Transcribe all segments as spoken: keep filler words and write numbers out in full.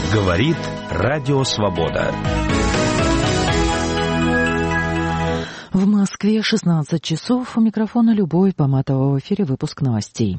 Говорит Радио Свобода. В Москве шестнадцать часов. У микрофона Любовь Поматова. В эфире выпуск новостей.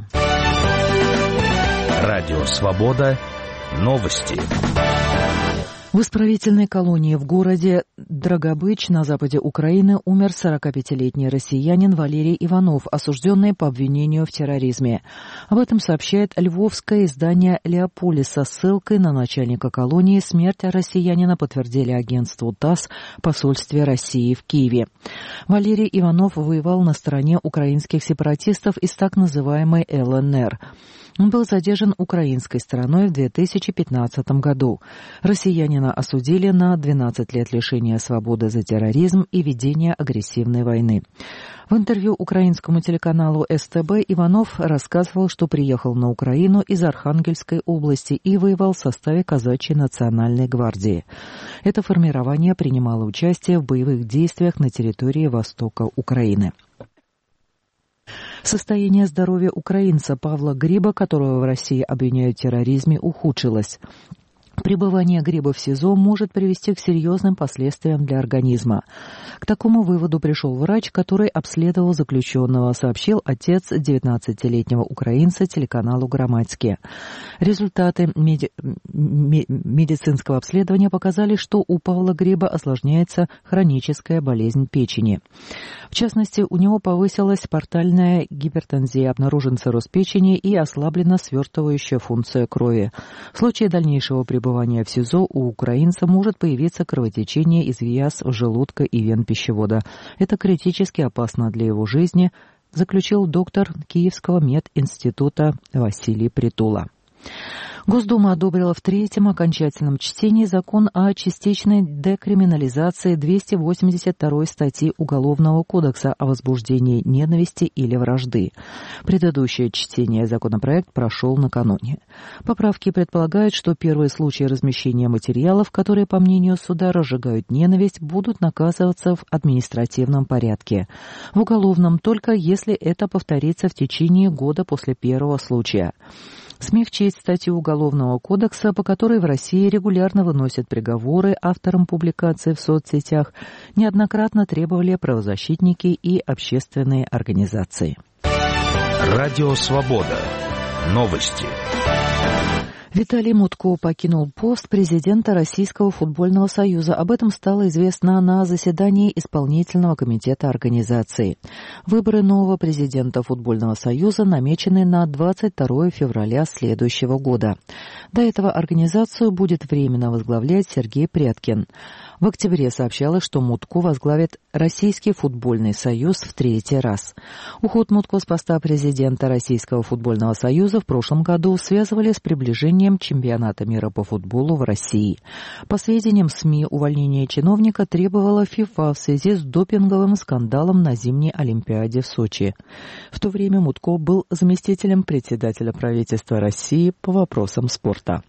Радио Свобода. Новости. В исправительной колонии в городе Драгобыч на западе Украины умер сорокапятилетний россиянин Валерий Иванов, осужденный по обвинению в терроризме. Об этом сообщает львовское издание «Леополис» со ссылкой на начальника колонии. Смерть россиянина подтвердили агентству ТАСС в посольстве России в Киеве. Валерий Иванов воевал на стороне украинских сепаратистов из так называемой эл эн эр. Он был задержан украинской стороной в две тысячи пятнадцатом году. Россиянина осудили на двенадцать лет лишения свободы за терроризм и ведение агрессивной войны. В интервью украинскому телеканалу эс тэ бэ Иванов рассказывал, что приехал на Украину из Архангельской области и воевал в составе Казачьей национальной гвардии. Это формирование принимало участие в боевых действиях на территории востока Украины. Состояние здоровья украинца Павла Гриба, которого в России обвиняют в терроризме, ухудшилось. Пребывание Гриба в СИЗО может привести к серьезным последствиям для организма. К такому выводу пришел врач, который обследовал заключенного, сообщил отец девятнадцатилетнего украинца телеканалу «Громадьке». Результаты меди... медицинского обследования показали, что у Павла Гриба осложняется хроническая болезнь печени. В частности, у него повысилась портальная гипертензия, обнаружен цирроз печени и ослаблена свертывающая функция крови. В случае дальнейшего пребывания Пребывание в СИЗО у украинца может появиться кровотечение из язв желудка и вен пищевода. Это критически опасно для его жизни, заключил доктор Киевского мединститута Василий Притула. Госдума одобрила в третьем окончательном чтении закон о частичной декриминализации двести восемьдесят второй статьи Уголовного кодекса о возбуждении ненависти или вражды. Предыдущее чтение законопроект прошел накануне. Поправки предполагают, что первые случаи размещения материалов, которые, по мнению суда, разжигают ненависть, будут наказываться в административном порядке. В уголовном только если это повторится в течение года после первого случая. Смягчить статью Уголовного кодекса, по которой в России регулярно выносят приговоры авторам публикаций в соцсетях, неоднократно требовали правозащитники и общественные организации. Радио Свобода. Новости. Виталий Мутко покинул пост президента Российского футбольного союза. Об этом стало известно на заседании исполнительного комитета организации. Выборы нового президента футбольного союза намечены на двадцать второе февраля следующего года. До этого организацию будет временно возглавлять Сергей Пряткин. В октябре сообщалось, что Мутко возглавит Российский футбольный союз в третий раз. Уход Мутко с поста президента Российского футбольного союза в прошлом году связывали с приближением чемпионата мира по футболу в России. По сведениям СМИ, увольнение чиновника требовала ФИФА в связи с допинговым скандалом на зимней Олимпиаде в Сочи. В то время Мутко был заместителем председателя правительства России по вопросам спорта.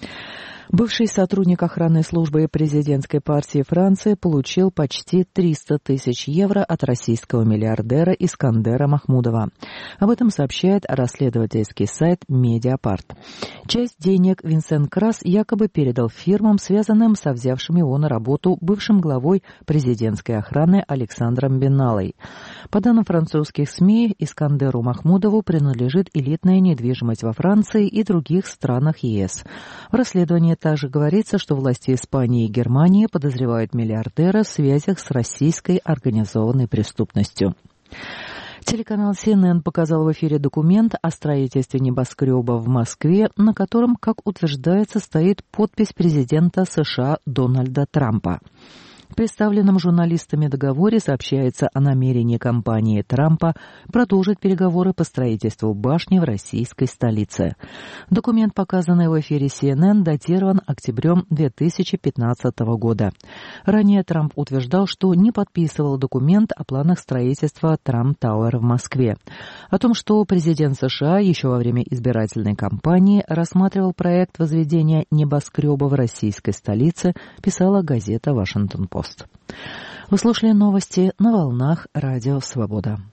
Бывший сотрудник охранной службы президентской партии Франции получил почти триста тысяч евро от российского миллиардера Искандера Махмудова. Об этом сообщает расследовательский сайт «Медиапарт». Часть денег Винсент Крас якобы передал фирмам, связанным со взявшим его на работу бывшим главой президентской охраны Александром Беналой. По данным французских СМИ, Искандеру Махмудову принадлежит элитная недвижимость во Франции и других странах е эс. В расследовании также говорится, что власти Испании и Германии подозревают миллиардера в связях с российской организованной преступностью. Телеканал си эн эн показал в эфире документ о строительстве небоскреба в Москве, на котором, как утверждается, стоит подпись президента США Дональда Трампа. В представленном журналистами договоре сообщается о намерении компании Трампа продолжить переговоры по строительству башни в российской столице. Документ, показанный в эфире си эн эн, датирован октябрем две тысячи пятнадцатого года. Ранее Трамп утверждал, что не подписывал документ о планах строительства Трамп Тауэр в Москве. О том, что президент США еще во время избирательной кампании рассматривал проект возведения небоскреба в российской столице, писала газета «Вашингтон Пост». Вы слушали новости на волнах Радио Свобода.